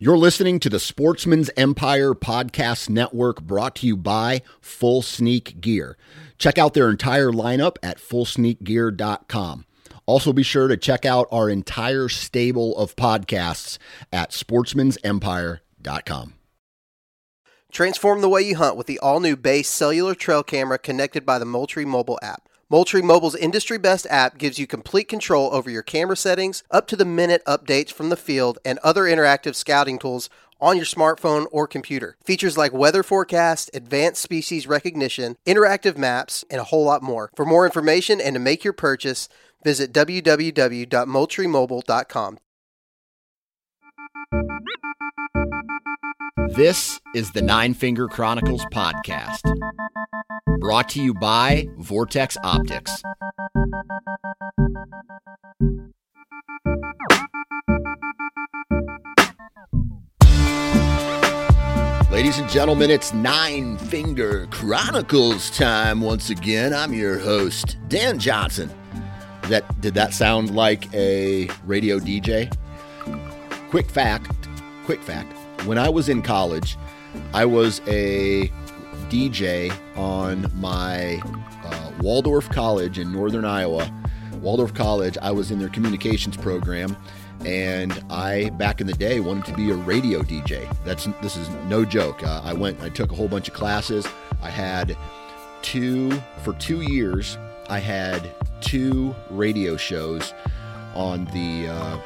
You're listening to the Sportsman's Empire Podcast Network, brought to you by Full Sneak Gear. Check out their entire lineup at fullsneakgear.com. Also be sure to check out our entire stable of podcasts at sportsmansempire.com. Transform the way you hunt with the all-new Base cellular trail camera connected by the Moultrie mobile app. Moultrie Mobile's industry-best app gives you complete control over your camera settings, up-to-the-minute updates from the field, and other interactive scouting tools on your smartphone or computer. Features like weather forecast, advanced species recognition, interactive maps, and a whole lot more. For more information and to make your purchase, visit www.moultriemobile.com. This is the Nine Finger Chronicles podcast, brought to you by Vortex Optics. Ladies and gentlemen, it's Nine Finger Chronicles time once again. I'm your host, Dan Johnson. Did that sound like a radio DJ? Quick fact. When I was in college, I was a DJ on my Waldorf College in northern Iowa. Waldorf College, I was in their communications program, and I, back in the day, wanted to be a radio DJ. This is no joke. I took a whole bunch of classes. I had for 2 years, I had 2 radio shows on the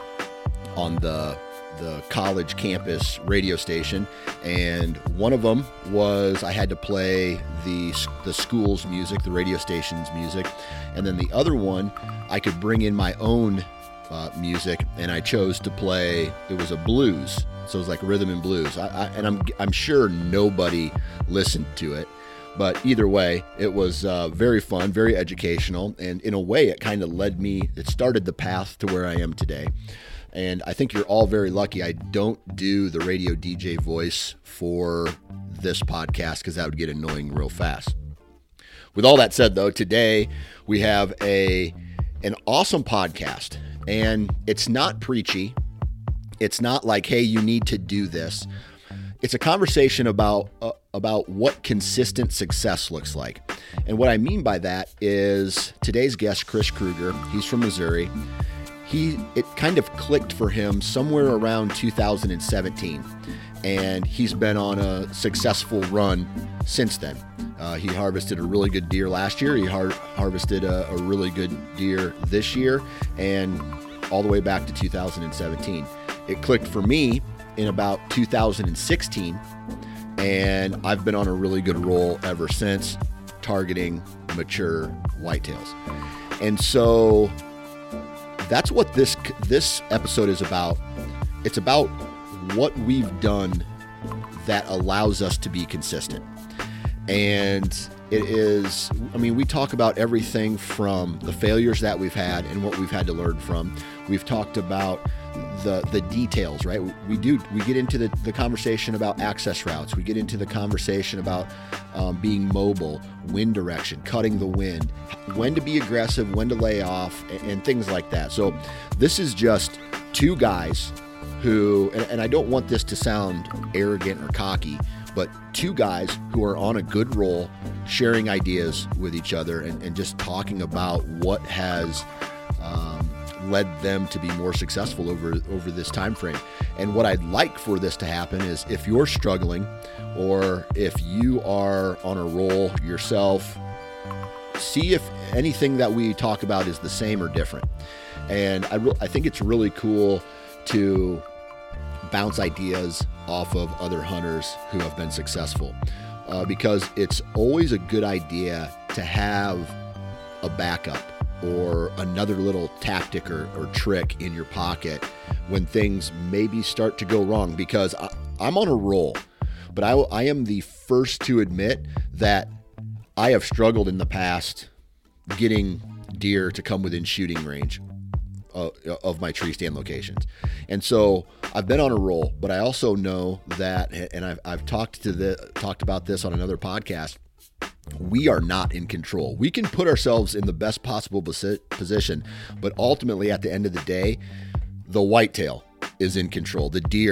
college campus radio station, and one of them was I had to play the school's music, the radio station's music, and then the other one I could bring in my own music, and I chose to play, it was a blues, so it was like rhythm and blues. I'm sure nobody listened to it, but either way, it was very fun, very educational, and in a way it kind of it started the path to where I am today. And I think you're all very lucky I don't do the radio DJ voice for this podcast, because that would get annoying real fast. With all that said, though, today we have an awesome podcast, and it's not preachy. It's not like, hey, you need to do this. It's a conversation about what consistent success looks like. And what I mean by that is today's guest, Chris Kruger. He's from Missouri. It kind of clicked for him somewhere around 2017, and he's been on a successful run since then. He harvested a really good deer last year. He harvested a really good deer this year, and all the way back to 2017. It clicked for me in about 2016, and I've been on a really good roll ever since, targeting mature whitetails. And so that's what this episode is about. It's about what we've done that allows us to be consistent. And we talk about everything from the failures that we've had and what we've had to learn from. We've talked about the details, right? We get into the conversation about access routes. We get into the conversation about being mobile, wind direction, cutting the wind, when to be aggressive, when to lay off, and things like that. So this is just 2 guys who, and I don't want this to sound arrogant or cocky, but 2 guys who are on a good roll, sharing ideas with each other and just talking about what has led them to be more successful over this time frame. And what I'd like for this to happen is, if you're struggling, or if you are on a roll yourself, see if anything that we talk about is the same or different. And I think it's really cool to bounce ideas off of other hunters who have been successful, because it's always a good idea to have a backup or another little tactic or trick in your pocket when things maybe start to go wrong, because I'm on a roll. But I am the first to admit that I have struggled in the past getting deer to come within shooting range of my tree stand locations. And so I've been on a roll, but I also know that, and I've talked about this on another podcast, we are not in control. We can put ourselves in the best possible position, but ultimately at the end of the day, the whitetail is in control. The deer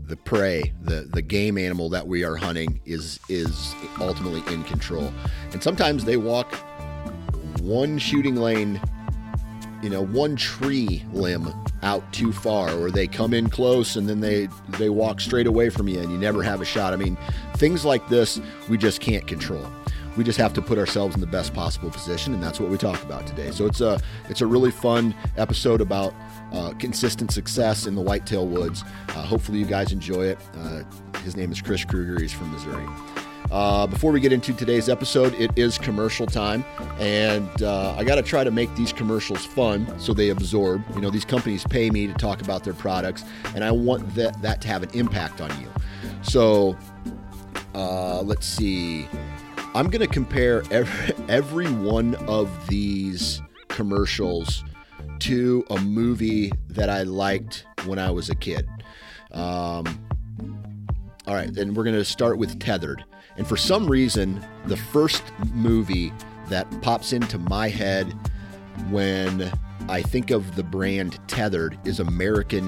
the prey, the game animal that we are hunting is ultimately in control. And sometimes they walk one shooting lane, one tree limb out too far, or they come in close and then they walk straight away from you and you never have a shot. I mean, things like this, we just can't control. We just have to put ourselves in the best possible position, and that's what we talk about today. So it's a really fun episode about consistent success in the whitetail woods. Hopefully you guys enjoy it. His name is Chris Kruger. He's from Missouri. Before we get into today's episode, it is commercial time, and I got to try to make these commercials fun so they absorb. These companies pay me to talk about their products, and I want that to have an impact on you. So let's see. I'm going to compare every one of these commercials to a movie that I liked when I was a kid. All right, then we're going to start with Tethered. And for some reason, the first movie that pops into my head when I think of the brand Tethered is American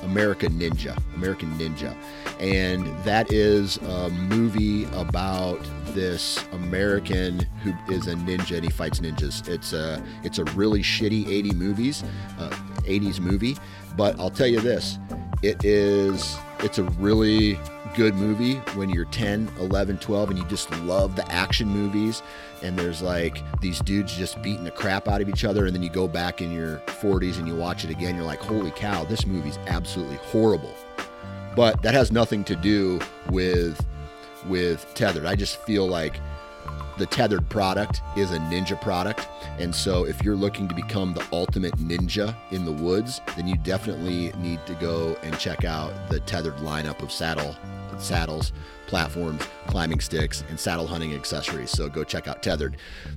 Ninja. And that is a movie about this American who is a ninja and he fights ninjas. It's a really shitty 80s movie, but I'll tell you this, it's a really good movie when you're 10, 11, 12 and you just love the action movies, and there's like these dudes just beating the crap out of each other, and then you go back in your 40s and you watch it again, you're like, holy cow, this movie's absolutely horrible. But that has nothing to do with Tethered. I just feel like the Tethered product is a ninja product, and so if you're looking to become the ultimate ninja in the woods, then you definitely need to go and check out the Tethered lineup of saddles, platforms, climbing sticks, and saddle hunting accessories. So go check out Tethered.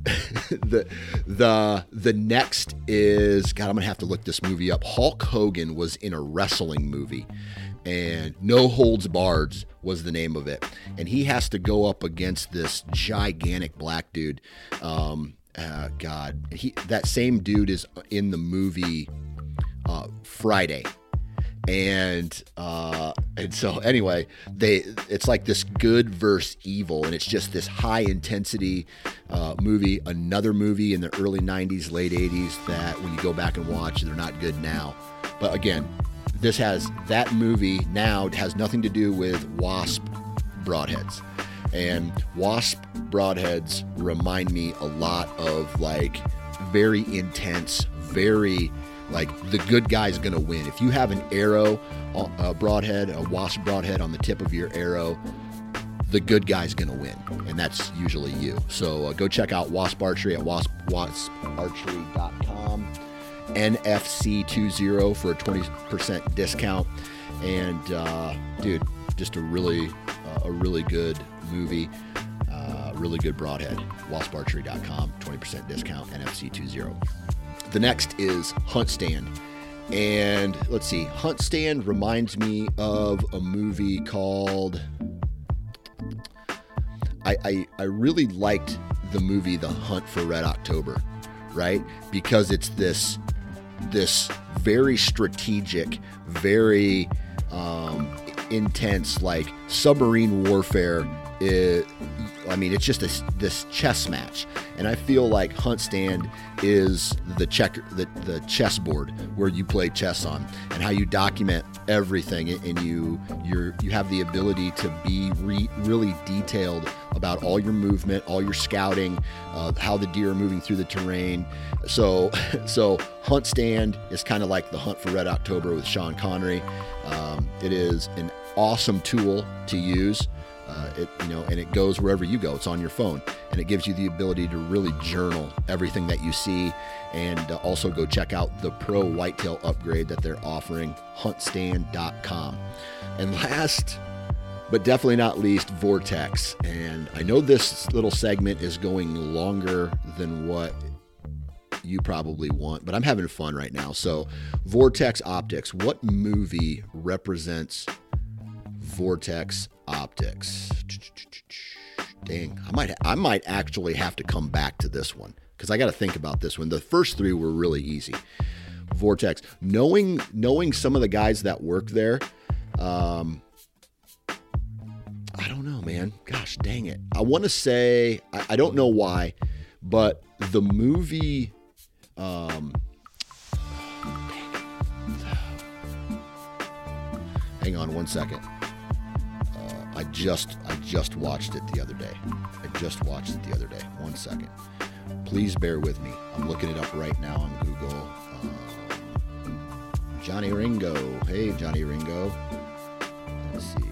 The next is, God, I'm gonna have to look this movie up. Hulk Hogan was in a wrestling movie, and No Holds Barred was the name of it. And he has to go up against this gigantic black dude. That same dude is in the movie Friday. And so anyway, it's like this good versus evil, and it's just this high intensity movie. Another movie in the early 90s, late 80s that when you go back and watch, they're not good now. But again, that movie now has nothing to do with Wasp broadheads. And Wasp broadheads remind me a lot of like very intense, very like the good guy's gonna win. If you have an arrow, a Wasp broadhead on the tip of your arrow, the good guy's gonna win, and that's usually you. So go check out Wasp Archery at wasparchery.com. NFC20 for a 20% discount. And dude, just a really good movie, really good broadhead. wasparchery.com, 20% discount, NFC20. The next is Hunt Stand. And let's see, Hunt Stand reminds me of a movie called, I really liked the movie The Hunt for Red October, right? Because it's this very strategic, very intense, like submarine warfare. It's just this chess match, and I feel like Hunt Stand is the chessboard where you play chess on, and how you document everything, and you have the ability to be really detailed about all your movement, all your scouting, how the deer are moving through the terrain. So Hunt Stand is kind of like the Hunt for Red October with Sean Connery. It is an awesome tool to use. And it goes wherever you go. It's on your phone, and it gives you the ability to really journal everything that you see. And also go check out the Pro Whitetail upgrade that they're offering, huntstand.com. And last, but definitely not least, Vortex. And I know this little segment is going longer than what you probably want, but I'm having fun right now. So Vortex Optics, what movie represents Vortex Optics? Dang, I might actually have to come back to this one, because I got to think about this one. The first three were really easy. Vortex, knowing some of the guys that work there, don't know, man. Gosh, dang it. I want to say, I don't know why, but the movie, hang on one second. I just watched it the other day. One second. Please bear with me. I'm looking it up right now on Google. Johnny Ringo. Hey, Johnny Ringo. Let's see.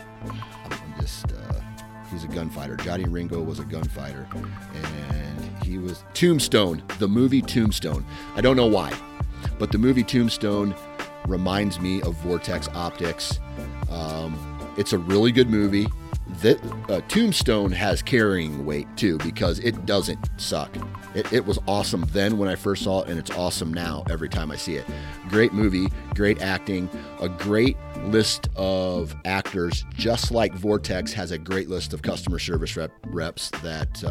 He's a gunfighter. Johnny Ringo was a gunfighter. And he was Tombstone, the movie Tombstone. I don't know why, but the movie Tombstone reminds me of Vortex Optics. It's a really good movie. Tombstone has carrying weight too, because it doesn't suck. It was awesome then when I first saw it, and it's awesome now every time I see it. Great movie, great acting, a great list of actors, just like Vortex has a great list of customer service reps that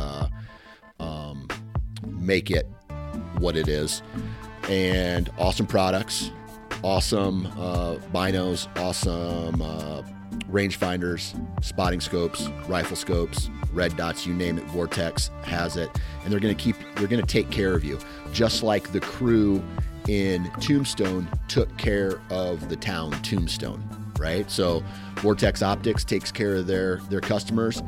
make it what it is. And awesome products, awesome binos, awesome rangefinders, spotting scopes, rifle scopes, red dots, you name it, Vortex has it. And they're going to take care of you, just like the crew in Tombstone took care of the town Tombstone, right? So Vortex Optics takes care of their customers.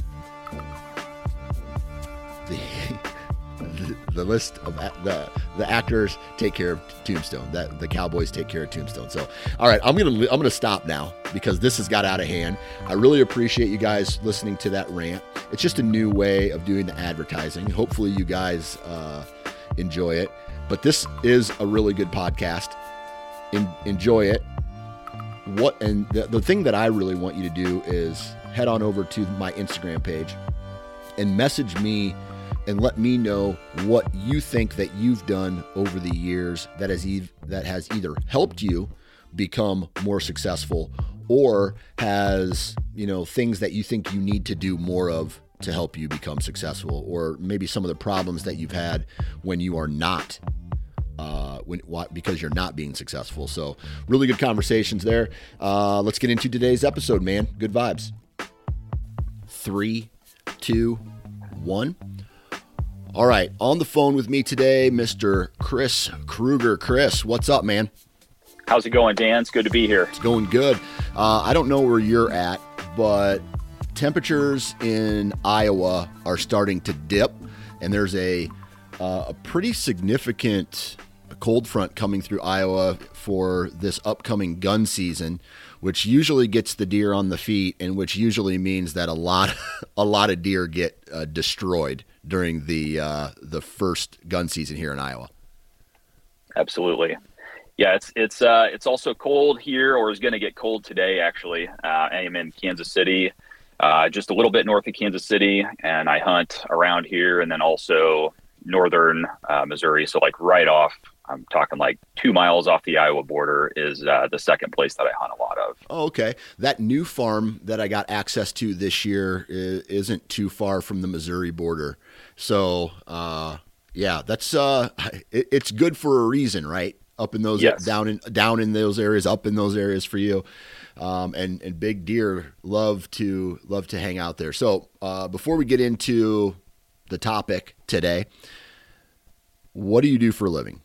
The list of the actors take care of Tombstone. That the Cowboys take care of Tombstone. So, all right, I'm gonna stop now because this has got out of hand. I really appreciate you guys listening to that rant. It's just a new way of doing the advertising. Hopefully, you guys enjoy it. But this is a really good podcast. Enjoy it. The thing that I really want you to do is head on over to my Instagram page and message me and let me know what you think that you've done over the years that has either helped you become more successful or has, things that you think you need to do more of to help you become successful, or maybe some of the problems that you've had when you are not because you're not being successful. So really good conversations there. Let's get into today's episode, man. Good vibes. 3, 2, 1. All right, on the phone with me today, Mr. Chris Kruger. Chris, what's up, man? How's it going, Dan? It's good to be here. It's going good. I don't know where you're at, but temperatures in Iowa are starting to dip, and there's a pretty significant cold front coming through Iowa for this upcoming gun season, which usually gets the deer on the feet, and which usually means that a lot of deer get destroyed during the first gun season here in Iowa. Absolutely. Yeah, it's also cold here, or is going to get cold today, actually. I am in Kansas City, just a little bit north of Kansas City, and I hunt around here, and then also northern Missouri. So like right off, I'm talking like 2 miles off the Iowa border is the second place that I hunt a lot of. Oh, okay. That new farm that I got access to this year isn't too far from the Missouri border. So, yeah, that's it's good for a reason, right? Up in those, yes. down in those areas, up in those areas for you, and big deer love to hang out there. So, before we get into the topic today, what do you do for a living?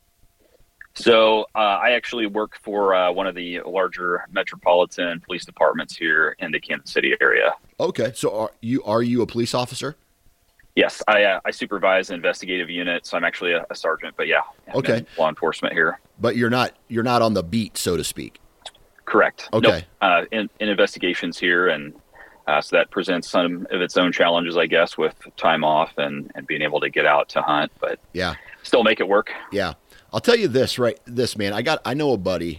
So I actually work for one of the larger metropolitan police departments here in the Kansas City area. Okay, so are you a police officer? Yes, I supervise an investigative unit, so I'm actually a sergeant. But yeah, I'm okay, in law enforcement here. But you're not on the beat, so to speak. Correct. Okay. Nope. In investigations here, and so that presents some of its own challenges, I guess, with time off and being able to get out to hunt. But yeah, still make it work. Yeah. I'll tell you this, man. I know a buddy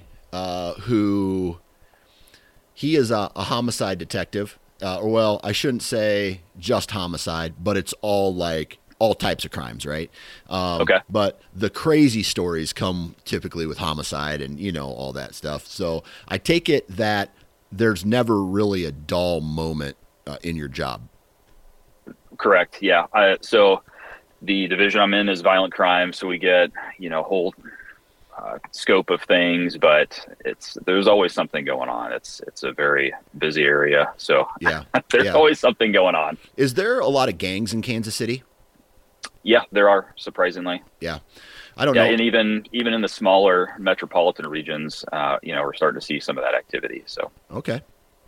who he is a homicide detective. Well, I shouldn't say just homicide, but it's all types of crimes, right? Okay. But the crazy stories come typically with homicide and all that stuff. So I take it that there's never really a dull moment in your job. Correct. Yeah. So the division I'm in is violent crime, so we get scope of things, but there's always something going on. It's a very busy area, so yeah, there's always something going on. Is there a lot of gangs in Kansas City? Yeah, there are, surprisingly. Yeah, I don't know. And even in the smaller metropolitan regions, we're starting to see some of that activity. So okay,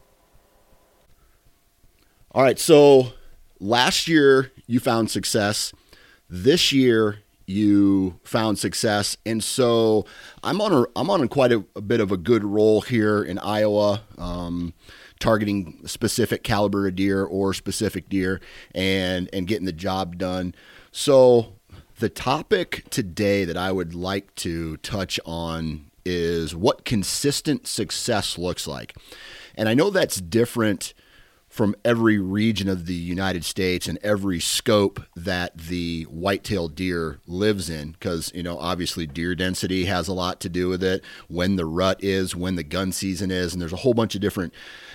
all right. So last year you found success. This year you found success, and so I'm on quite a bit of a good roll here in Iowa, targeting specific caliber of deer or specific deer, and getting the job done. So the topic today that I would like to touch on is what consistent success looks like, and I know that's different from every region of the United States and every scope that the whitetail deer lives in, because, obviously deer density has a lot to do with it, when the rut is, when the gun season is, and there's a whole bunch of different,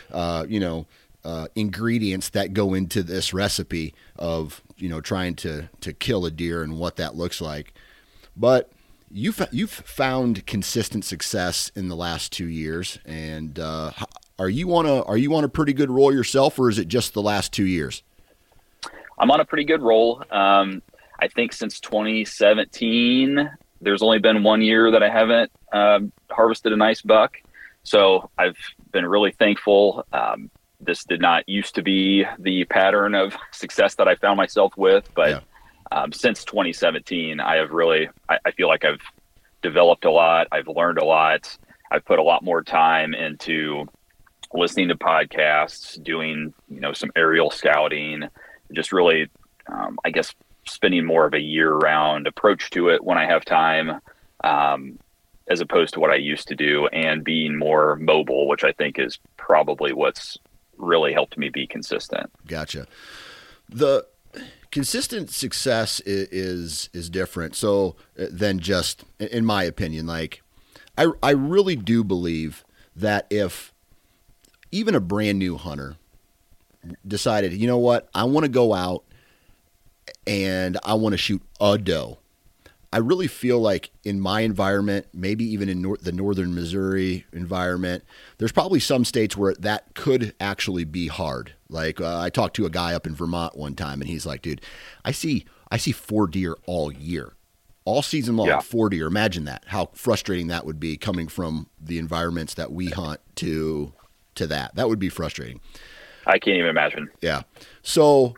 ingredients that go into this recipe of, trying to kill a deer and what that looks like. But you've found consistent success in the last 2 years, and Are you on a pretty good roll yourself, or is it just the last 2 years? I'm on a pretty good roll. I think since 2017, there's only been 1 year that I haven't harvested a nice buck. So I've been really thankful. This did not used to be the pattern of success that I found myself with, but since 2017, I feel like I've developed a lot. I've learned a lot. I've put a lot more time into listening to podcasts, doing, some aerial scouting, just really, spending more of a year-round approach to it when I have time, as opposed to what I used to do, and being more mobile, which I think is probably what's really helped me be consistent. Gotcha. The consistent success is different. So than just, in my opinion, like I really do believe that if even a brand new hunter decided, you know what, I want to go out and I want to shoot a doe, I really feel like in my environment, maybe even in the northern Missouri environment, there's probably some states where that could actually be hard. Like I talked to a guy up in Vermont one time, and he's like, "Dude, I see 4 deer all year, all season long, 4 deer. Imagine that. How frustrating that would be coming from the environments that we hunt to that. That would be frustrating. I can't even imagine. Yeah. So,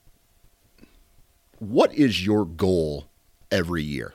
what is your goal every year?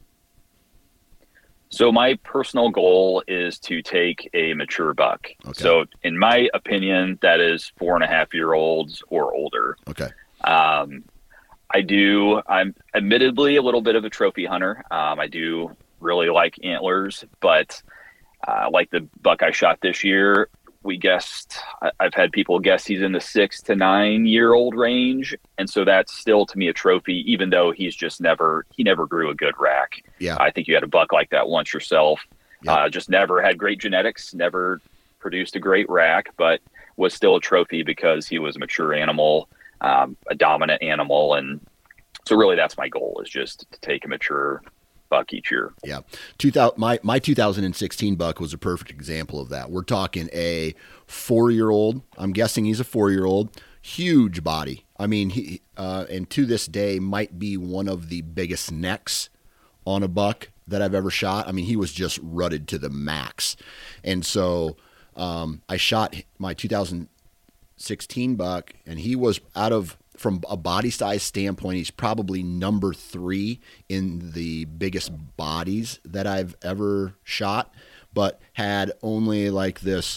So my personal goal is to take a mature buck. Okay. So in my opinion, that is 4.5-year-olds or older. Okay. I'm admittedly a little bit of a trophy hunter. I do really like antlers, but like the buck I shot this year, I've had people guess he's in the 6 to 9-year-old range. And so that's still to me a trophy, even though he never grew a good rack. Yeah. I think you had a buck like that once yourself. Yeah. Just never had great genetics, never produced a great rack, but was still a trophy because he was a mature animal, a dominant animal. And so really that's my goal, is just to take a mature buck each year. Yeah. My 2016 buck was a perfect example of that. We're talking a 4-year-old. I'm guessing he's a 4-year-old, huge body. I mean, he, and to this day might be one of the biggest necks on a buck that I've ever shot. I mean, he was just rutted to the max. And so, I shot my 2016 buck, and he was from a body size standpoint, he's probably number 3 in the biggest bodies that I've ever shot, but had only like this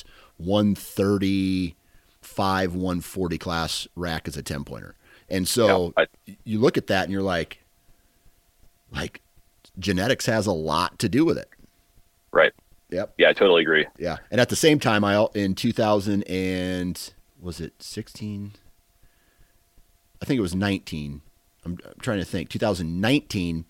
135, 140 class rack as a 10-pointer. And so you look at that and you're like genetics has a lot to do with it. Right. Yep. Yeah, I totally agree. Yeah. And at the same time, in 2000 and was it 16? I think it was 19. I'm trying to think. 2019.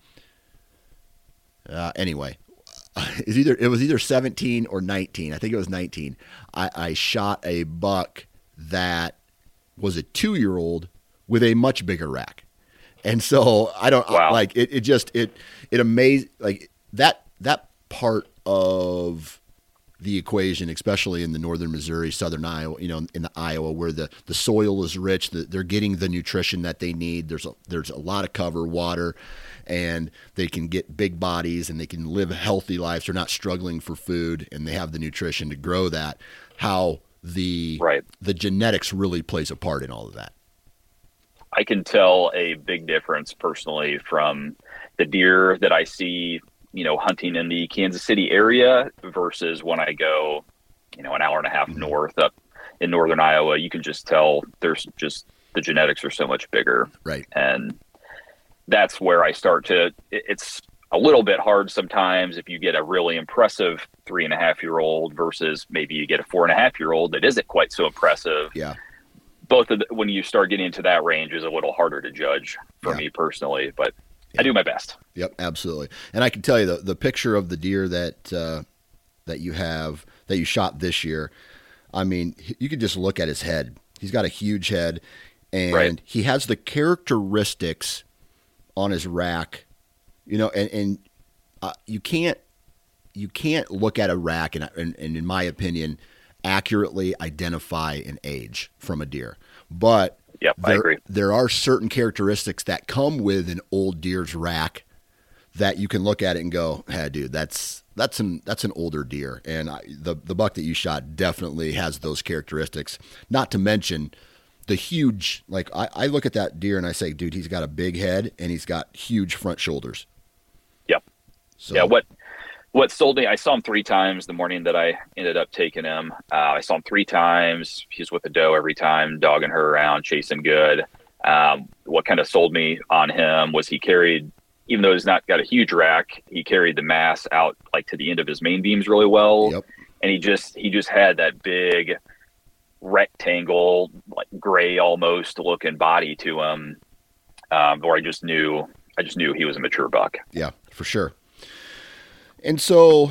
Anyway, it was either 17 or 19. I think it was 19. I shot a buck that was a 2-year-old with a much bigger rack, and so I don't like it. It amazed like that part of the equation, especially in the northern Missouri, southern Iowa, in the Iowa, where the soil is rich, they're getting the nutrition that they need. There's a lot of cover, water, and they can get big bodies and they can live healthy lives. They're not struggling for food, and they have the nutrition to grow that. How the genetics really plays a part in all of that. I can tell a big difference personally from the deer that I see, hunting in the Kansas City area versus when I go, an hour and a half north up in northern Iowa. You can just tell there's just the genetics are so much bigger. Right. And that's where I start to, it's a little bit hard sometimes if you get a really impressive 3.5-year-old versus maybe you get a 4.5-year-old that isn't quite so impressive. Yeah. Both of when you start getting into that range is a little harder to judge for me personally, but I do my best. Yep, absolutely. And I can tell you the picture of the deer that you shot this year. I mean, you could just look at his head. He's got a huge head, and he has the characteristics on his rack, and you can't look at a rack and in my opinion accurately identify an age from a deer. But I agree. There are certain characteristics that come with an old deer's rack that you can look at it and go, "Hey, dude, that's an older deer." And the buck that you shot definitely has those characteristics. Not to mention the huge, I look at that deer and I say, "Dude, he's got a big head and he's got huge front shoulders." Yep. So, yeah. What sold me, I saw him 3 times the morning that I ended up taking him. I saw him 3 times. He's with the doe every time, dogging her around, chasing good. What kind of sold me on him was he carried, even though he's not got a huge rack, he carried the mass out to the end of his main beams really well. Yep. And he just had that big rectangle, gray almost looking body to him, where I just knew he was a mature buck. Yeah, for sure. And so,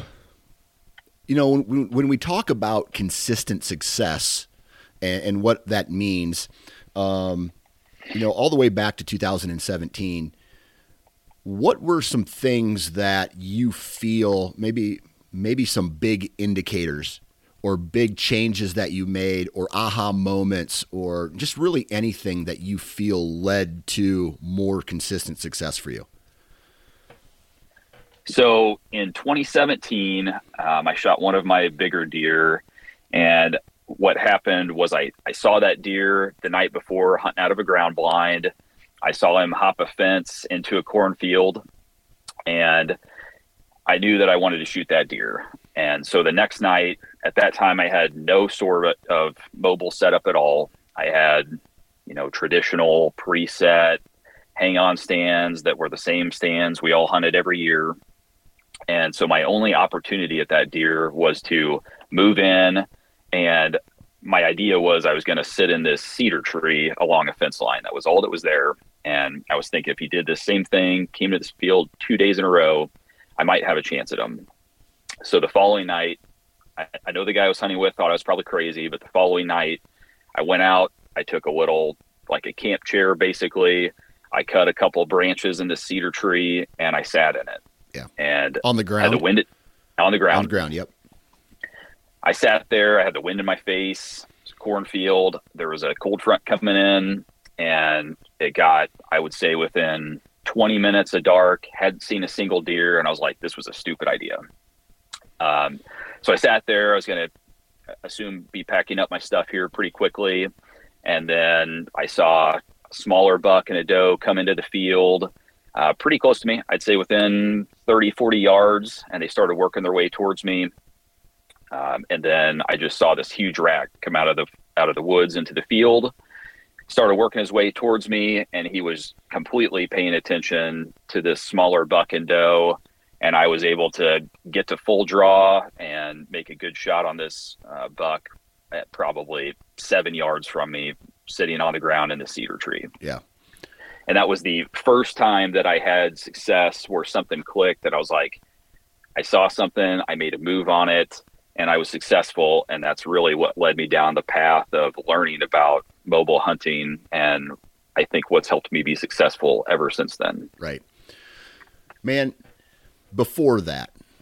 when we talk about consistent success and what that means, all the way back to 2017, what were some things that you feel maybe some big indicators or big changes that you made or aha moments or just really anything that you feel led to more consistent success for you? So in 2017, I shot one of my bigger deer, and what happened was I saw that deer the night before hunting out of a ground blind. I saw him hop a fence into a cornfield, and I knew that I wanted to shoot that deer. And so the next night, at that time, I had no sort of mobile setup at all. I had, traditional preset hang-on stands that were the same stands we all hunted every year. And so my only opportunity at that deer was to move in, and my idea was I was going to sit in this cedar tree along a fence line. That was all that was there. And I was thinking if he did the same thing, came to this field 2 days in a row, I might have a chance at him. So the following night, I know the guy I was hunting with thought I was probably crazy, but the following night I went out, I took a little, a camp chair, basically. I cut a couple of branches in the cedar tree and I sat in it. Yeah. And on the ground, I had the wind on the ground. On the ground. Yep. I sat there. I had the wind in my face. It's a cornfield. There was a cold front coming in, and it got, I would say, within 20 minutes of dark. Hadn't seen a single deer, and I was like, "This was a stupid idea." So I sat there. I was going to be packing up my stuff here pretty quickly, and then I saw a smaller buck and a doe come into the field. Pretty close to me, I'd say within 30, 40 yards, and they started working their way towards me. And then I just saw this huge rack come out of the woods into the field, started working his way towards me, and he was completely paying attention to this smaller buck and doe. And I was able to get to full draw and make a good shot on this buck at probably 7 yards from me, sitting on the ground in the cedar tree. Yeah. And that was the first time that I had success where something clicked, that I was like, I saw something, I made a move on it, and I was successful. And that's really what led me down the path of learning about mobile hunting. And I think what's helped me be successful ever since then. Right. Man, before that,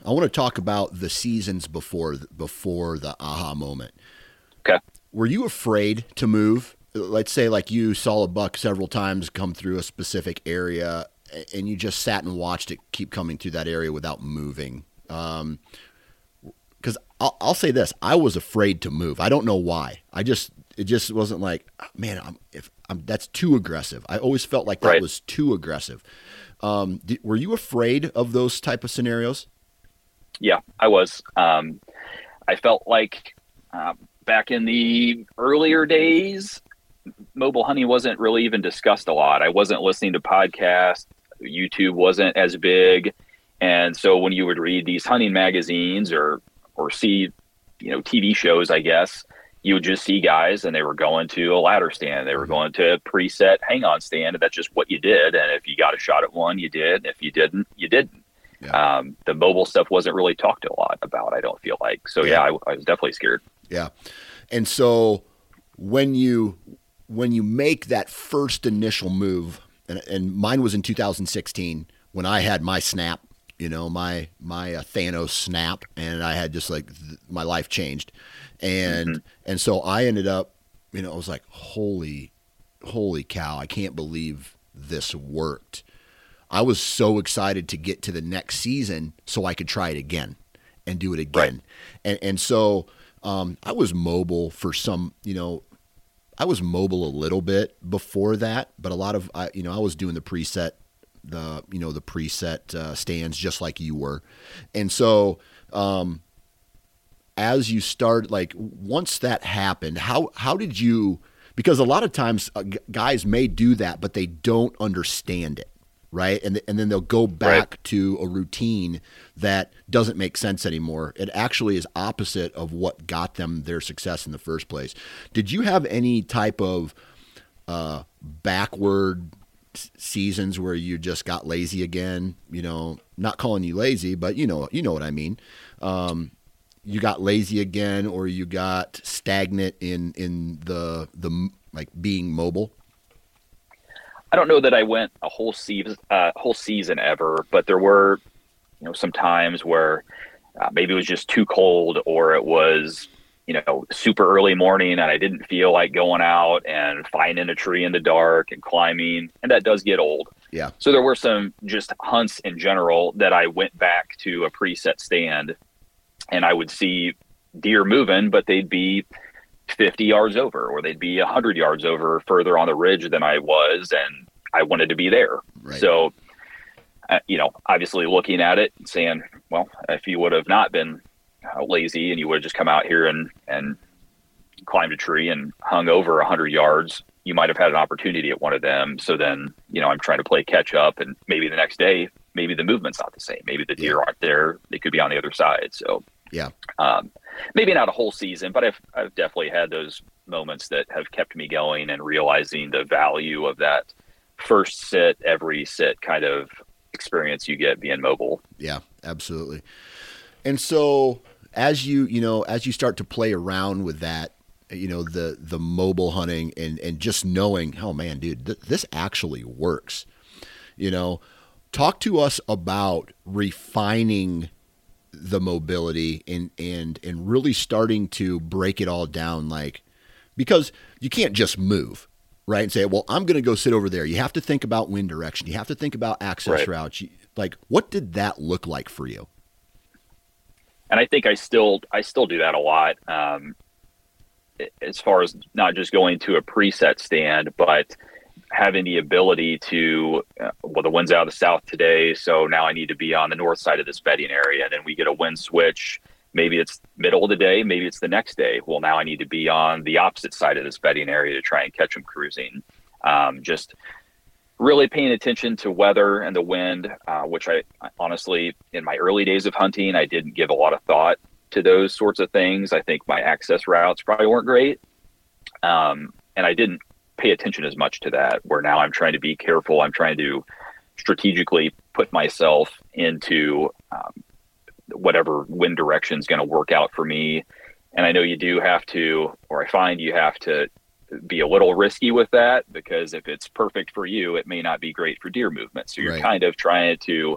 I want to talk about the seasons before the aha moment. Okay. Were you afraid to move? Let's say like you saw a buck several times come through a specific area and you just sat and watched it keep coming through that area without moving. Because I'll say this, I was afraid to move. I don't know why. It just wasn't like, man, that's too aggressive. I always felt like that was too aggressive. Were you afraid of those type of scenarios? Yeah, I was. I felt like back in the earlier days, mobile hunting wasn't really even discussed a lot. I wasn't listening to podcasts. YouTube wasn't as big. And so when you would read these hunting magazines or see, TV shows, I guess, you would just see guys and they were going to a ladder stand. They were going to a preset hang-on stand. And that's just what you did. And if you got a shot at one, you did. If you didn't, you didn't. Yeah. The mobile stuff wasn't really talked a lot about, I don't feel like. So, I was definitely scared. Yeah. And so when you make that first initial move, and mine was in 2016 when I had my snap, my Thanos snap, and I had just like my life changed. And so I ended up, I was like, holy cow, I can't believe this worked. I was so excited to get to the next season so I could try it again and do it again. Right. And so I was mobile for some, I was mobile a little bit before that, but a lot of, I was doing the preset stands just like you were. And so, as you start, like once that happened, how did you, because a lot of times guys may do that, but they don't understand it. Right. And then they'll go back to a routine that doesn't make sense anymore. It actually is opposite of what got them their success in the first place. Did you have any type of backward seasons where you just got lazy again? Not calling you lazy, but you know what I mean. You got lazy again, or you got stagnant in the like being mobile. I don't know that I went a whole season ever, but there were, some times where maybe it was just too cold, or it was, super early morning and I didn't feel like going out and finding a tree in the dark and climbing, and that does get old. Yeah. So there were some just hunts in general that I went back to a preset stand, and I would see deer moving, but they'd be 50 yards over, or they'd be 100 yards over further on the ridge than I was, and I wanted to be there. Right. So, obviously looking at it and saying, well, if you would have not been lazy and you would have just come out here and climbed a tree and hung over 100 yards, you might have had an opportunity at one of them. So then, I'm trying to play catch up, and maybe the next day, maybe the movement's not the same. Maybe the deer aren't there. They could be on the other side. So yeah, maybe not a whole season, but I've definitely had those moments that have kept me going and realizing the value of that first sit, every sit kind of experience you get being mobile. Yeah, absolutely. And so as you start to play around with that, the mobile hunting and just knowing, oh man, dude, this actually works. Talk to us about refining the mobility and really starting to break it all down, like, because you can't just move, right? And say, well, I'm going to go sit over there. You have to think about wind direction. You have to think about access routes. Like, what did that look like for you? And I think I still do that a lot. As far as not just going to a preset stand, but having the ability to, the wind's out of the south today, so now I need to be on the north side of this bedding area. And then we get a wind switch. Maybe it's middle of the day, maybe it's the next day. Well, now I need to be on the opposite side of this bedding area to try and catch them cruising. Just really paying attention to weather and the wind, which I honestly, in my early days of hunting, I didn't give a lot of thought to those sorts of things. I think my access routes probably weren't great. And I didn't pay attention as much to that, where now I'm trying to be careful. I'm trying to strategically put myself into whatever wind direction is going to work out for me. And I know you do have to, or I find you have to be a little risky with that, because if it's perfect for you, it may not be great for deer movement. So you're kind of trying to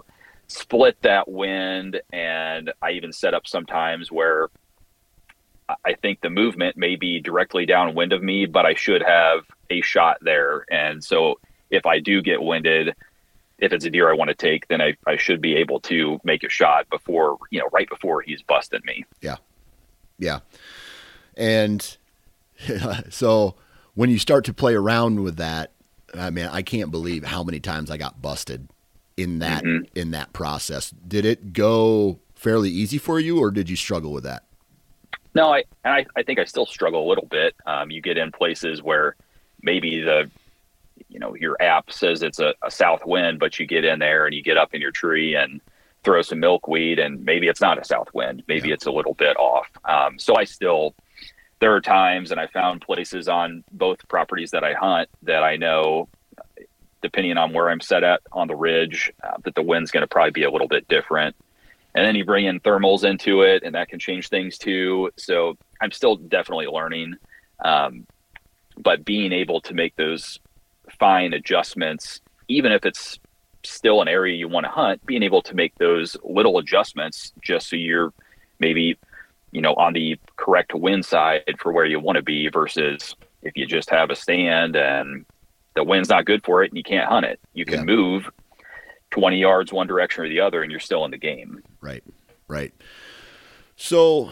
split that wind, and I even set up sometimes where I think the movement may be directly downwind of me, but I should have a shot there. And so if I do get winded, if it's a deer I want to take, then I should be able to make a shot before, right before he's busting me. Yeah. Yeah. And so when you start to play around with that, I mean, I can't believe how many times I got busted in that, in that process. Did it go fairly easy for you, or did you struggle with that? No, I think I still struggle a little bit. You get in places where maybe your app says it's a south wind, but you get in there and you get up in your tree and throw some milkweed, and maybe it's not a south wind. Maybe it's a little bit off. So there are times, and I found places on both properties that I hunt that I know, depending on where I'm set at on the ridge, that the wind's going to probably be a little bit different. And then you bring in thermals into it, and that can change things too. So I'm still definitely learning. But being able to make those fine adjustments, even if it's still an area you want to hunt, being able to make those little adjustments just so you're maybe, on the correct wind side for where you want to be, versus if you just have a stand and the wind's not good for it and you can't hunt it. You can move 20 yards one direction or the other and you're still in the game. Right. So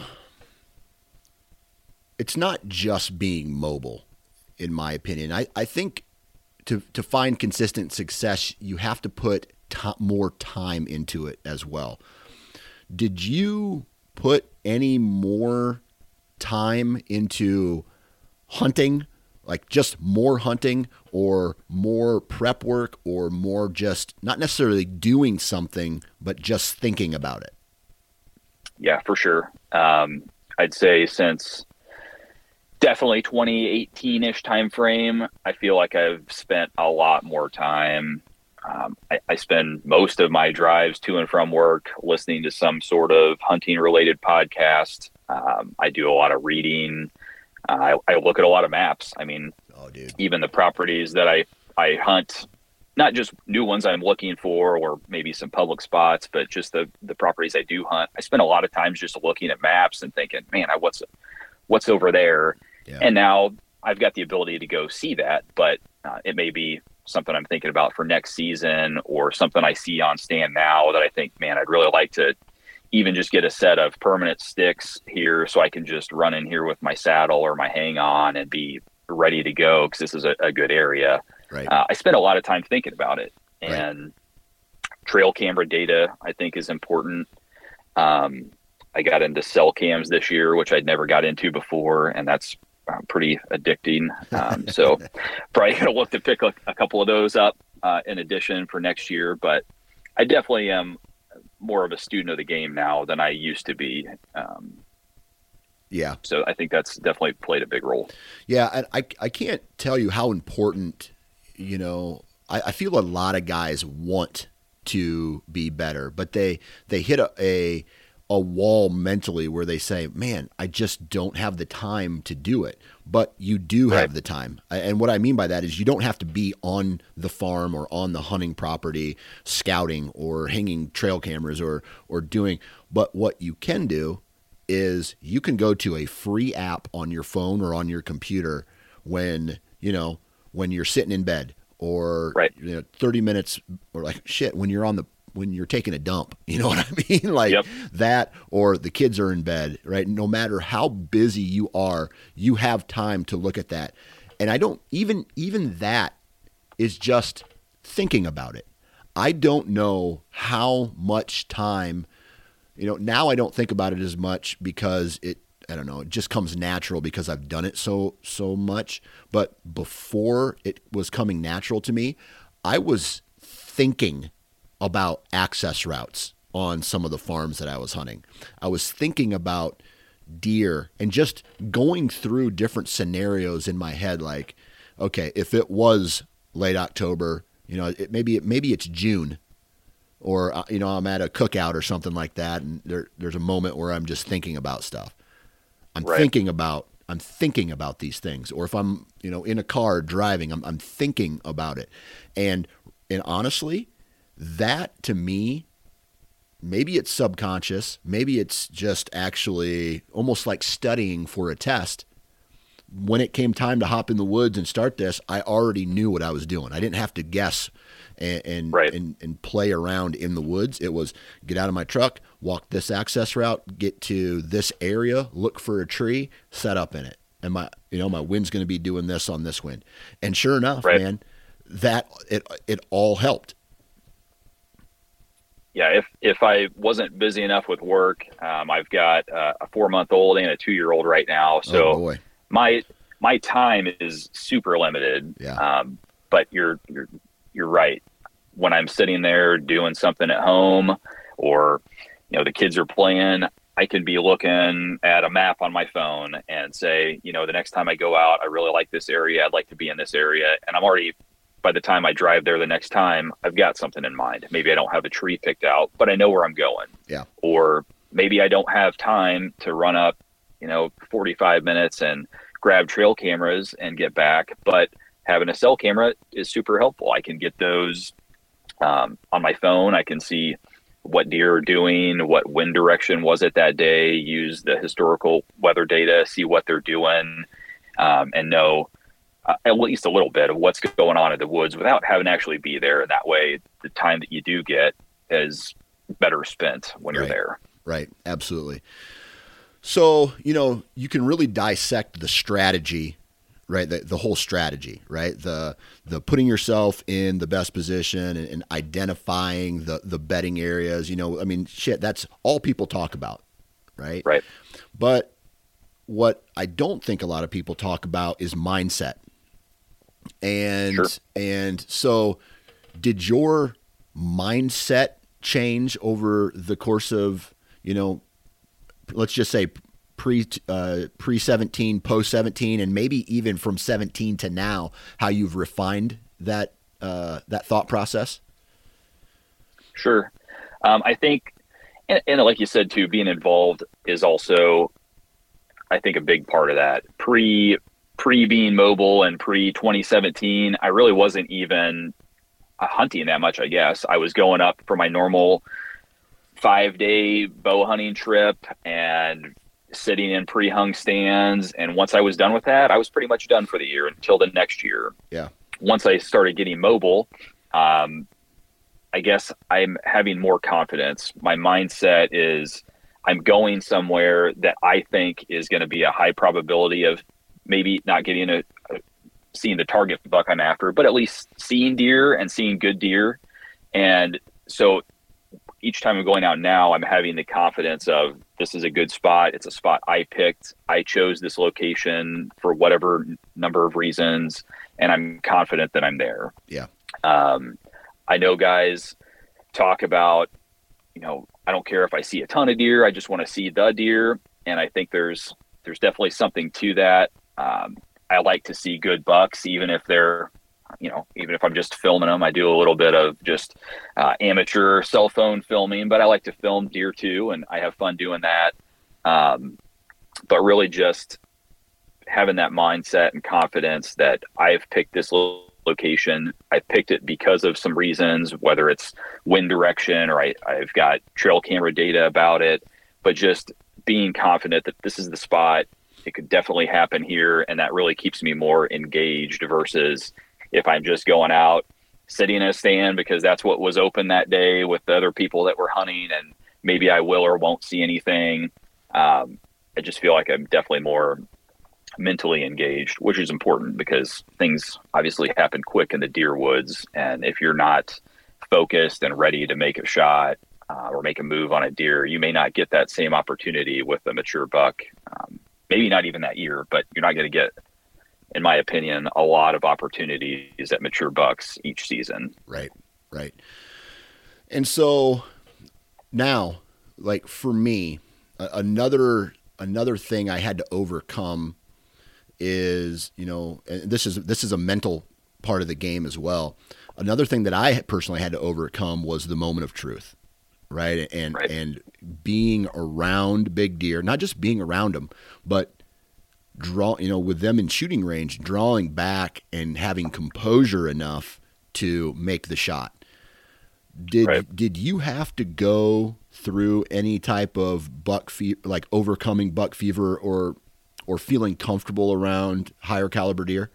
it's not just being mobile, in my opinion. I think to find consistent success, you have to put more time into it as well. Did you put any more time into hunting, like just more hunting, or more prep work, or more just not necessarily doing something, but just thinking about it? Yeah, for sure. I'd say since definitely 2018-ish time frame, I feel like I've spent a lot more time. I spend most of my drives to and from work listening to some sort of hunting related podcast. I do a lot of reading. I look at a lot of maps. I mean, even the properties that I hunt, not just new ones I'm looking for, or maybe some public spots, but just the properties I do hunt. I spend a lot of times just looking at maps and thinking, man, what's over there? Yeah. And now I've got the ability to go see that, but it may be something I'm thinking about for next season, or something I see on stand now that I think, man, I'd really like to even just get a set of permanent sticks here so I can just run in here with my saddle or my hang on and be ready to go, because this is a good area. Right. I spend a lot of time thinking about it, and trail camera data I think is important. I got into cell cams this year, which I'd never got into before, and that's pretty addicting. So probably going to look to pick a couple of those up in addition for next year. But I definitely am more of a student of the game now than I used to be. So I think that's definitely played a big role. Yeah, and I can't tell you how important, I feel a lot of guys want to be better, but they hit a wall mentally where they say, man, I just don't have the time to do it. But you do have the time. And what I mean by that is you don't have to be on the farm or on the hunting property scouting or hanging trail cameras or doing. But what you can do is you can go to a free app on your phone or on your computer when you're sitting in bed, or 30 minutes, or when you're taking a dump, you know what I mean? That, or the kids are in bed, right? No matter how busy you are, you have time to look at that. And I don't even that is just thinking about it. I don't know how much time, now I don't think about it as much because it just comes natural because I've done it so much. But before it was coming natural to me, I was thinking about access routes on some of the farms that I was hunting. I was thinking about deer and just going through different scenarios in my head. Like, okay, if it was late October, maybe it's June, or I'm at a cookout or something like that, and there's a moment where I'm just thinking about stuff. I'm thinking about these things. Or if I'm in a car driving, I'm thinking about it. And honestly, that to me maybe it's subconscious, maybe it's just actually almost like studying for a test. When it came time to hop in the woods and start this, I already knew what I was doing. I didn't have to guess and play around in the woods. It was get out of my truck, walk this access route, get to this area, look for a tree, set up in it. And my wind's going to be doing this on this wind. And sure enough, man, that it all helped. Yeah, if I wasn't busy enough with work, I've got a 4-month-old and a 2-year-old right now, so my time is super limited. Yeah. But you're right. When I'm sitting there doing something at home, or the kids are playing, I can be looking at a map on my phone and say, the next time I go out, I really like this area. I'd like to be in this area, and I'm already. By the time I drive there the next time, I've got something in mind. Maybe I don't have a tree picked out, but I know where I'm going. Yeah. Or maybe I don't have time to run up, 45 minutes and grab trail cameras and get back. But having a cell camera is super helpful. I can get those on my phone. I can see what deer are doing, what wind direction was it that day, use the historical weather data, see what they're doing, and know at least a little bit of what's going on in the woods without having to actually be there. And that way, the time that you do get is better spent when you're there. Right. Absolutely. So, you can really dissect the strategy, right? The whole strategy, right? The putting yourself in the best position and identifying the bedding areas, that's all people talk about, right? Right. But what I don't think a lot of people talk about is mindset. And so did your mindset change over the course of, let's just say pre 17, post 17, and maybe even from 17 to now, how you've refined that thought process? Sure. I think, and like you said too, being involved is also, I think, a big part of that. Pre being mobile and pre 2017, I really wasn't even hunting that much, I guess. I was going up for my normal 5-day bow hunting trip and sitting in pre-hung stands. And once I was done with that, I was pretty much done for the year until the next year. Yeah. Once I started getting mobile, I guess I'm having more confidence. My mindset is I'm going somewhere that I think is going to be a high probability of maybe not getting seeing the target buck I'm after, but at least seeing deer and seeing good deer. And so each time I'm going out now, I'm having the confidence of this is a good spot. It's a spot I picked. I chose this location for whatever number of reasons, and I'm confident that I'm there. Yeah. I know guys talk about, I don't care if I see a ton of deer. I just want to see the deer. And I think there's definitely something to that. I like to see good bucks, even if they're, even if I'm just filming them. I do a little bit of just amateur cell phone filming, but I like to film deer too, and I have fun doing that. But really just having that mindset and confidence that I've picked this location. I picked it because of some reasons, whether it's wind direction or I've got trail camera data about it, but just being confident that this is the spot. It could definitely happen here. And that really keeps me more engaged versus if I'm just going out, sitting in a stand because that's what was open that day with the other people that were hunting, and maybe I will or won't see anything. I just feel like I'm definitely more mentally engaged, which is important because things obviously happen quick in the deer woods. And if you're not focused and ready to make a shot or make a move on a deer, you may not get that same opportunity with a mature buck. Maybe not even that year, but you're not going to get, in my opinion, a lot of opportunities at mature bucks each season. Right. And so now, like for me, another thing I had to overcome is, and this is a mental part of the game as well. Another thing that I personally had to overcome was the moment of truth, right? And being around big deer, not just being around them, but with them in shooting range, drawing back and having composure enough to make the shot. Did you have to go through any type of buck fever, like overcoming buck fever or feeling comfortable around higher caliber deer?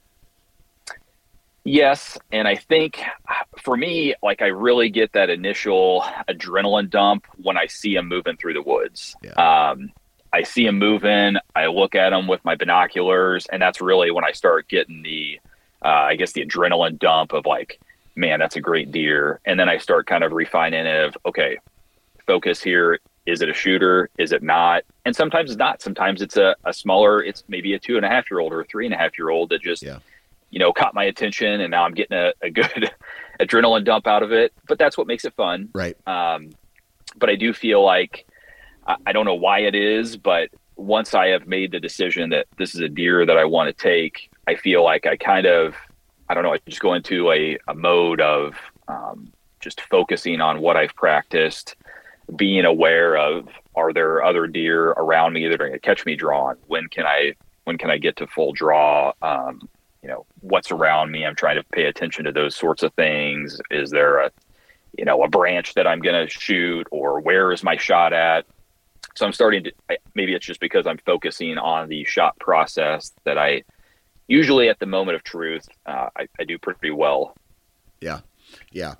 Yes. And I think for me, like I really get that initial adrenaline dump when I see them moving through the woods. Yeah. I see them moving, I look at them with my binoculars, and that's really when I start getting I guess the adrenaline dump of like, man, that's a great deer. And then I start kind of refining it of, okay, focus here. Is it a shooter? Is it not? And sometimes it's not. Sometimes it's a smaller, it's maybe a 2.5-year-old or a 3.5-year-old that just, caught my attention, and now I'm getting a good adrenaline dump out of it. But that's what makes it fun. Right. But I do feel like, I don't know why it is, but once I have made the decision that this is a deer that I want to take, I feel like I just go into a mode of just focusing on what I've practiced, being aware of, are there other deer around me that are going to catch me drawing? When can I get to full draw? What's around me? I'm trying to pay attention to those sorts of things. Is there a branch that I'm going to shoot, or where is my shot at? So I'm starting to, maybe it's just because I'm focusing on the shot process that I usually at the moment of truth, I do pretty well. Yeah. Yeah.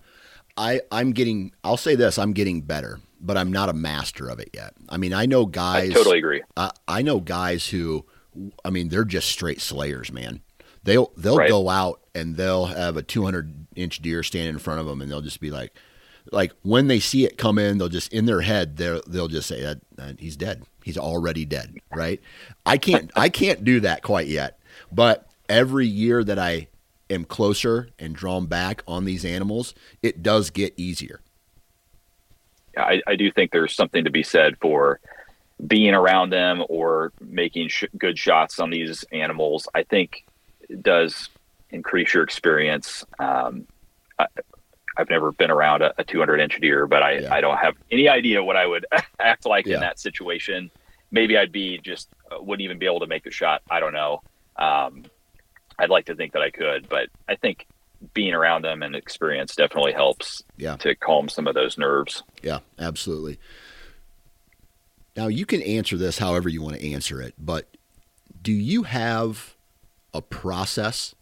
I'll say this, I'm getting better, but I'm not a master of it yet. I mean, I know guys. I totally agree. I know guys who, they're just straight slayers, man. They'll right. go out and they'll have a 200-inch deer standing in front of them, and they'll just be like when they see it come in, they'll just, in their head, they'll just say that he's dead. He's already dead. Right. I can't do that quite yet, but every year that I am closer and drawn back on these animals, it does get easier. Yeah, I do think there's something to be said for being around them or making good shots on these animals. I think it does increase your experience. I've never been around a 200-inch deer, but I don't have any idea what I would act like in that situation. Maybe I'd be wouldn't even be able to make the shot. I don't know. I'd like to think that I could, but I think being around them and experience definitely helps to calm some of those nerves. Yeah, absolutely. Now, you can answer this however you want to answer it, but do you have a process?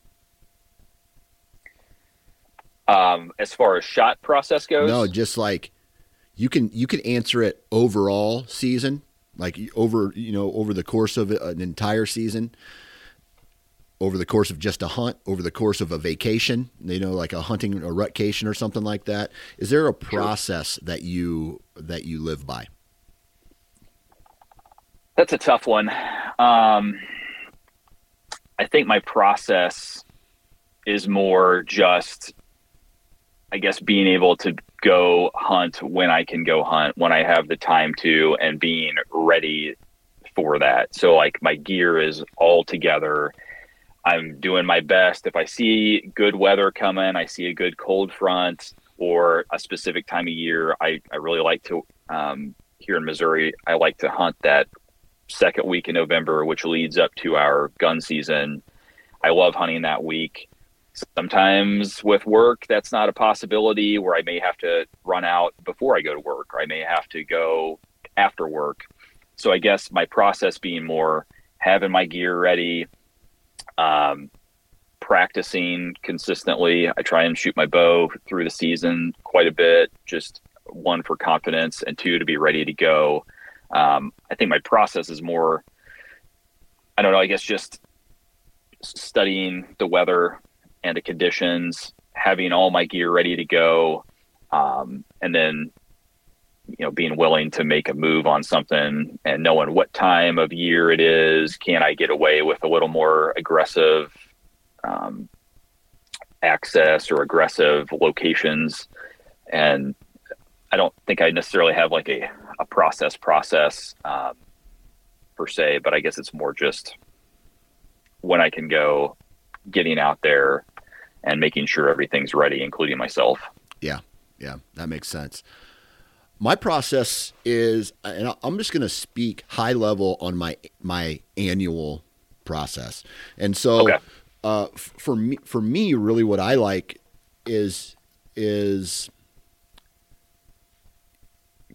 As far as shot process goes? No, just like you can answer it overall season, like over the course of an entire season, over the course of just a hunt, over the course of a vacation, like a hunting, a rutcation or something like that. Is there a process that you live by? That's a tough one. I think my process is more just, I guess, being able to go hunt when I can go hunt, when I have the time to, and being ready for that. So like my gear is all together. I'm doing my best. If I see good weather coming, I see a good cold front or a specific time of year, I really like to, here in Missouri, I like to hunt that second week in November, which leads up to our gun season. I love hunting that week. Sometimes with work, that's not a possibility, where I may have to run out before I go to work, or I may have to go after work. So I guess my process being more having my gear ready, practicing consistently. I try and shoot my bow through the season quite a bit, just one, for confidence, and two, to be ready to go. I think my process is more, I don't know, I guess just studying the weather and the conditions, having all my gear ready to go, and then, being willing to make a move on something and knowing what time of year it is. Can I get away with a little more aggressive access or aggressive locations? And I don't think I necessarily have like a process per se, but I guess it's more just when I can go, getting out there and making sure everything's ready, including myself. Yeah, that makes sense. My process is, and I'm just going to speak high level on my annual process. And so, for me, really, what I like is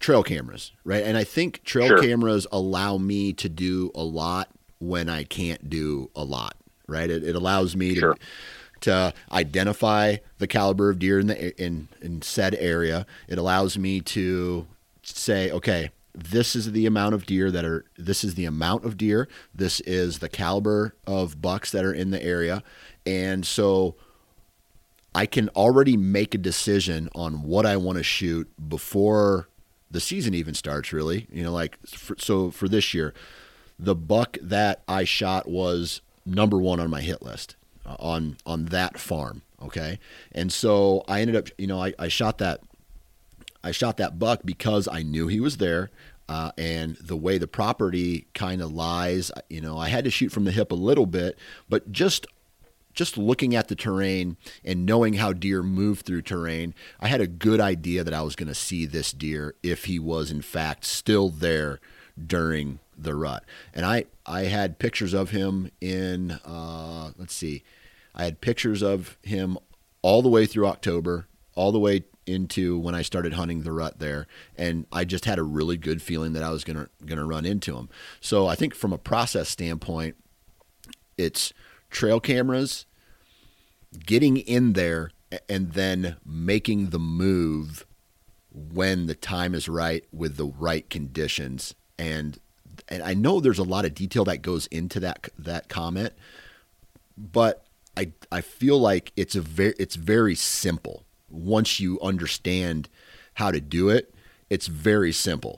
trail cameras, right? And I think trail Sure. cameras allow me to do a lot when I can't do a lot, right? It allows me Sure. to identify the caliber of deer in said area. It allows me to say, okay, this is the amount of deer this is the amount of deer. This is the caliber of bucks that are in the area. And so I can already make a decision on what I want to shoot before the season even starts, really. So for this year, the buck that I shot was number one on my hit list on that farm. Okay. And so I ended up, I shot that buck because I knew he was there. And the way the property kind of lies, I had to shoot from the hip a little bit, but just looking at the terrain and knowing how deer move through terrain, I had a good idea that I was going to see this deer if he was in fact still there during the rut. And I had pictures of him in, I had pictures of him all the way through October, all the way into when I started hunting the rut there. And I just had a really good feeling that I was going to run into him. So I think from a process standpoint, it's trail cameras, getting in there, and then making the move when the time is right with the right conditions. And I know there's a lot of detail that goes into that comment, but I feel like it's very simple. Once you understand how to do it, it's very simple.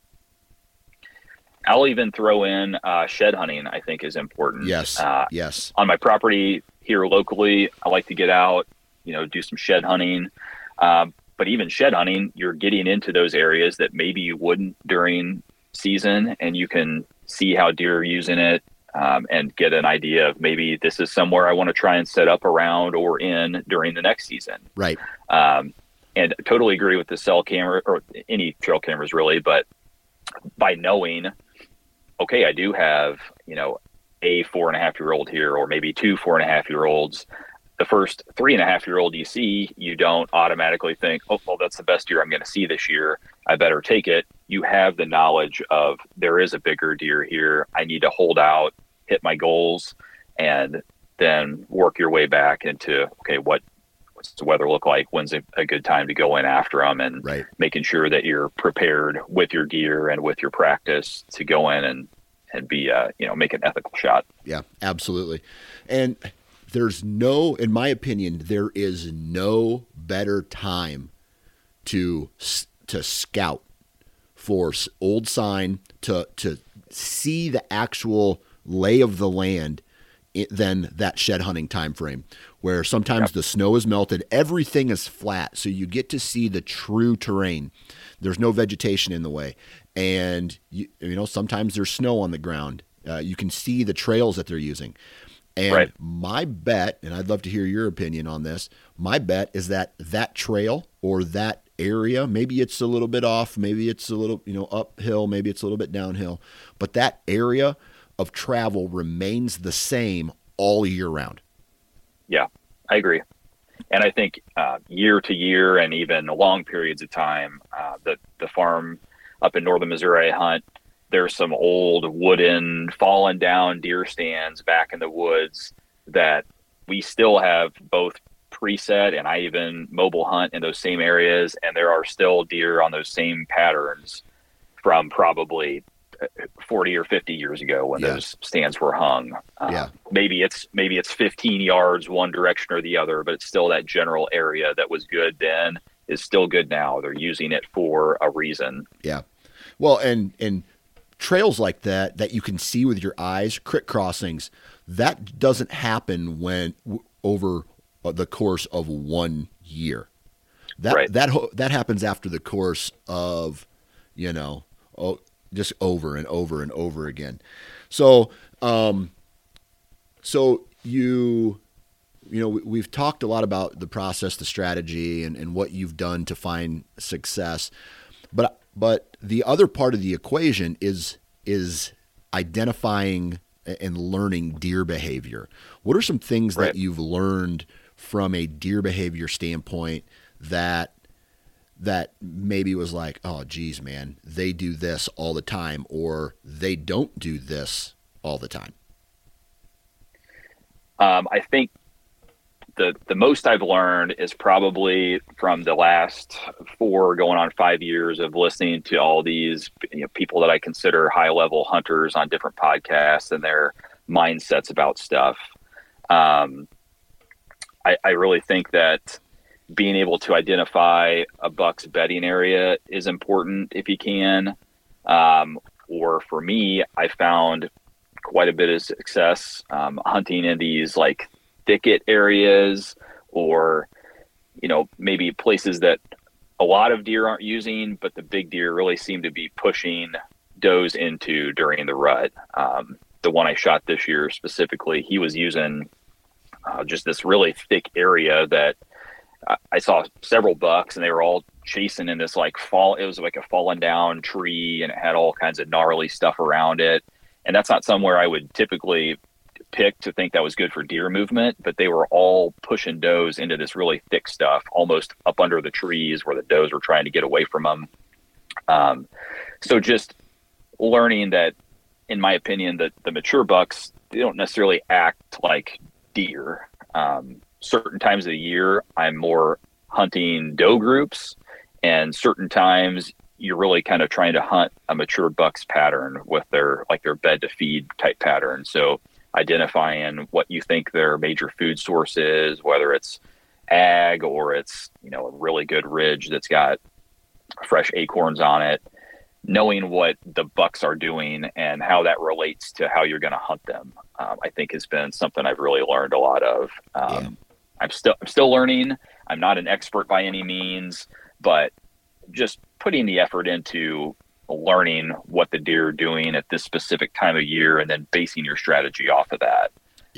I'll even throw in shed hunting, I think, is important. Yes. Yes. On my property here locally, I like to get out, do some shed hunting. But even shed hunting, you're getting into those areas that maybe you wouldn't during season, and you can see how deer are using it, and get an idea of maybe this is somewhere I want to try and set up around or in during the next season. Right. And totally agree with the cell camera or any trail cameras really, but by knowing, okay, I do have, a 4.5-year-old here, or maybe two 4.5-year-olds. The first 3.5-year-old you see, you don't automatically think, oh, well, that's the best deer I'm going to see this year. I better take it. You have the knowledge of there is a bigger deer here. I need to hold out, hit my goals, and then work your way back into, okay, what's the weather look like? When's a good time to go in after them? And right. Making sure that you're prepared with your gear and with your practice to go in and be, make an ethical shot. Yeah, absolutely. And in my opinion, there is no better time to scout for old sign, to see the actual lay of the land than that shed hunting time frame, where sometimes the snow is melted, everything is flat, so you get to see the true terrain. There's no vegetation in the way, and sometimes there's snow on the ground. You can see the trails that they're using. And right. My bet, and I'd love to hear your opinion on this, my bet is that trail or that area, maybe it's a little bit off, maybe it's a little, uphill, maybe it's a little bit downhill, but that area of travel remains the same all year round. Yeah, I agree. And I think year to year and even long periods of time, the farm up in northern Missouri I hunt, there's some old wooden fallen down deer stands back in the woods that we still have both preset, and I even mobile hunt in those same areas, and there are still deer on those same patterns from probably 40 or 50 years ago when those stands were hung. Maybe it's 15 yards one direction or the other, but it's still that general area that was good then is still good now. They're using it for a reason. Yeah. Well, and trails like that you can see with your eyes, creek crossings, that doesn't happen over the course of 1 year. That happens after the course of, just over and over and over again. So, we've talked a lot about the process, the strategy, and what you've done to find success. But the other part of the equation is identifying and learning deer behavior. What are some things that you've learned from a deer behavior standpoint that that maybe was like, oh, geez, man, they do this all the time, or they don't do this all the time? I think the most I've learned is probably from the last 4 going on 5 years of listening to all these people that I consider high level hunters on different podcasts and their mindsets about stuff. I really think that being able to identify a buck's bedding area is important if you can. Or for me, I found quite a bit of success hunting in these like thicket areas, or maybe places that a lot of deer aren't using, but the big deer really seem to be pushing does into during the rut. The one I shot this year specifically, he was using just this really thick area that I saw several bucks, and they were all chasing in this like it was like a fallen down tree, and it had all kinds of gnarly stuff around it. And that's not somewhere I would typically pick to think that was good for deer movement, but they were all pushing does into this really thick stuff, almost up under the trees where the does were trying to get away from them. So just learning that, in my opinion, that the mature bucks, they don't necessarily act like deer. Certain times of the year, I'm more hunting doe groups, and certain times you're really kind of trying to hunt a mature buck's pattern with their bed to feed type pattern. So identifying what you think their major food source is, whether it's ag or it's, a really good ridge that's got fresh acorns on it, knowing what the bucks are doing and how that relates to how you're going to hunt them, I think has been something I've really learned a lot of. I'm still learning. I'm not an expert by any means, but just putting the effort into learning what the deer are doing at this specific time of year, and then basing your strategy off of that.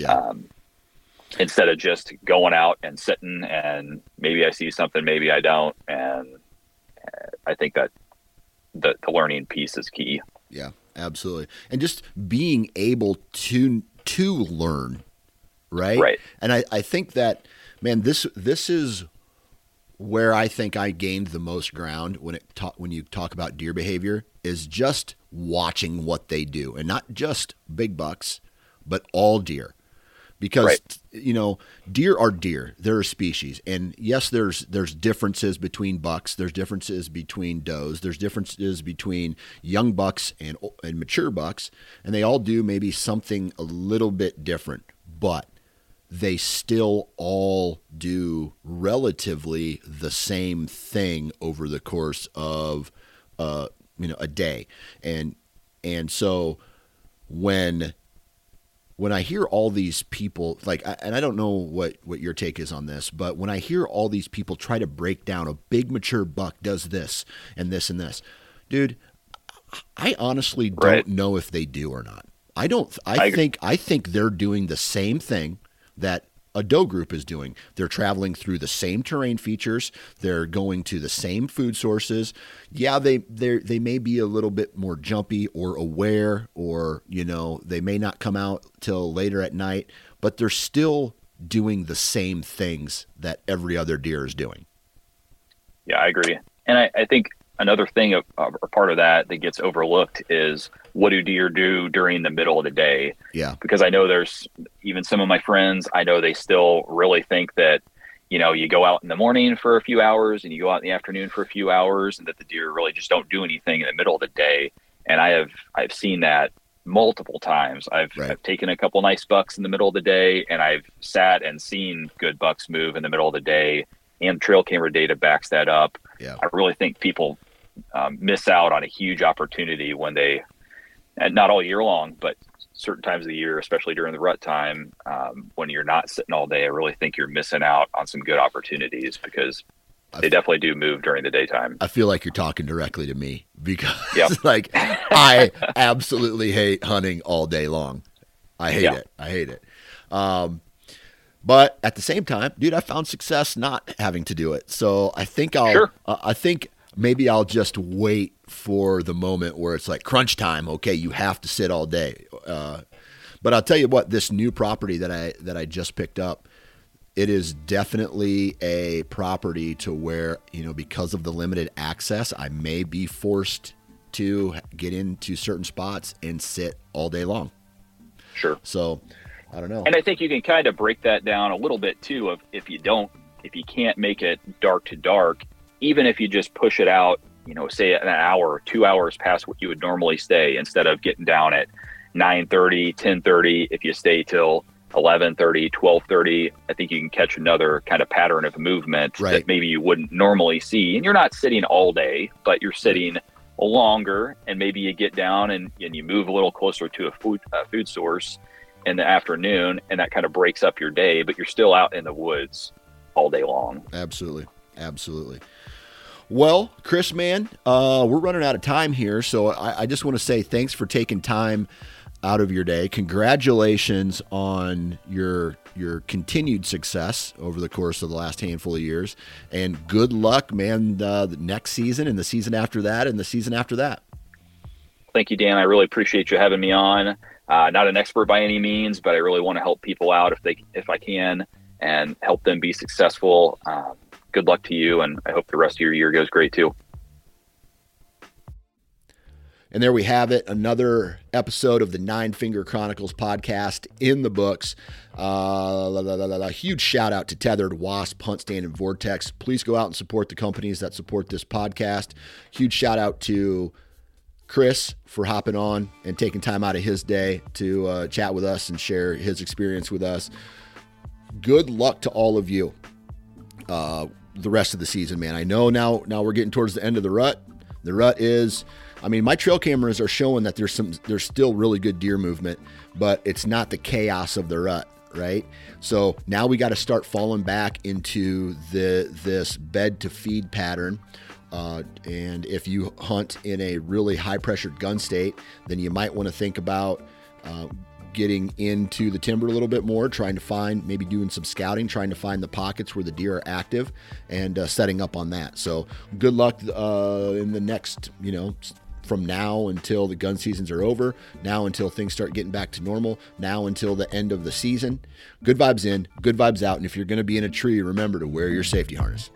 Instead of just going out and sitting and maybe I see something, maybe I don't. And I think that the learning piece is key. Yeah, absolutely. And just being able to learn, right? Right. And I think that, man, this is where I think I gained the most ground when you talk about deer behavior, is just watching what they do, and not just big bucks, but all deer. Because deer are deer. They're a species, and yes, there's differences between bucks. There's differences between does. There's differences between young bucks and mature bucks, and they all do maybe something a little bit different, but they still all do relatively the same thing over the course of a day. And so when I hear all these people, and I don't know what your take is on this, but when I hear all these people try to break down a big mature buck does this and this and this, dude, I honestly don't know if they do or not. I think they're doing the same thing that a doe group is doing. They're traveling through the same terrain features. They're going to the same food sources. Yeah, they may be a little bit more jumpy or aware, or they may not come out till later at night, but they're still doing the same things that every other deer is doing. Yeah, I agree. And I think another thing or part of that gets overlooked is, what do deer do during the middle of the day? Yeah. Because I know there's even some of my friends, I know they still really think that, you go out in the morning for a few hours and you go out in the afternoon for a few hours, and that the deer really just don't do anything in the middle of the day. And I've seen that multiple times. I've taken a couple nice bucks in the middle of the day, and I've sat and seen good bucks move in the middle of the day, and trail camera data backs that up. Yeah. I really think people miss out on a huge opportunity when they, and not all year long, but certain times of the year, especially during the rut time, when you're not sitting all day, I really think you're missing out on some good opportunities, because they definitely do move during the daytime. I feel like you're talking directly to me, because I absolutely hate hunting all day long. I hate it. But at the same time, dude, I found success not having to do it. So I think I think maybe I'll just wait for the moment where it's like crunch time. Okay, you have to sit all day. But I'll tell you what, this new property that I just picked up, it is definitely a property to where, because of the limited access, I may be forced to get into certain spots and sit all day long. Sure. So I don't know. And I think you can kind of break that down a little bit too, of if you can't make it dark to dark, even if you just push it out, say an hour or 2 hours past what you would normally stay, instead of getting down at 9:30, 10:30, if you stay till 11:30, 12:30, I think you can catch another kind of pattern of movement that maybe you wouldn't normally see. And you're not sitting all day, but you're sitting longer, and maybe you get down and you move a little closer to a food source in the afternoon, and that kind of breaks up your day, but you're still out in the woods all day long. Absolutely. Well, Chris, man, we're running out of time here, so I just want to say thanks for taking time out of your day. Congratulations on your continued success over the course of the last handful of years, and good luck, man, the next season and the season after that and the season after that. Thank you, Dan. I really appreciate you having me on. Not an expert by any means, but I really want to help people out if I can, and help them be successful. Good luck to you, and I hope the rest of your year goes great too. And there we have it, another episode of the Nine Finger Chronicles podcast in the books. A huge shout out to Tethered, Wasp, Hunt Stand, and Vortex. Please go out and support the companies that support this podcast. Huge shout out to Chris for hopping on and taking time out of his day to chat with us and share his experience with us. Good luck to all of you the rest of the season, man. I know now we're getting towards the end of the rut. The rut is... my trail cameras are showing that there's still really good deer movement, but it's not the chaos of the rut, right? So now we got to start falling back into this bed to feed pattern. And if you hunt in a really high pressured gun state, then you might want to think about getting into the timber a little bit more, trying to find, maybe doing some scouting, trying to find the pockets where the deer are active, and setting up on that. So good luck in the next, from now until the gun seasons are over, now until things start getting back to normal, now until the end of the season. Good vibes in, good vibes out. And if you're going to be in a tree, remember to wear your safety harness.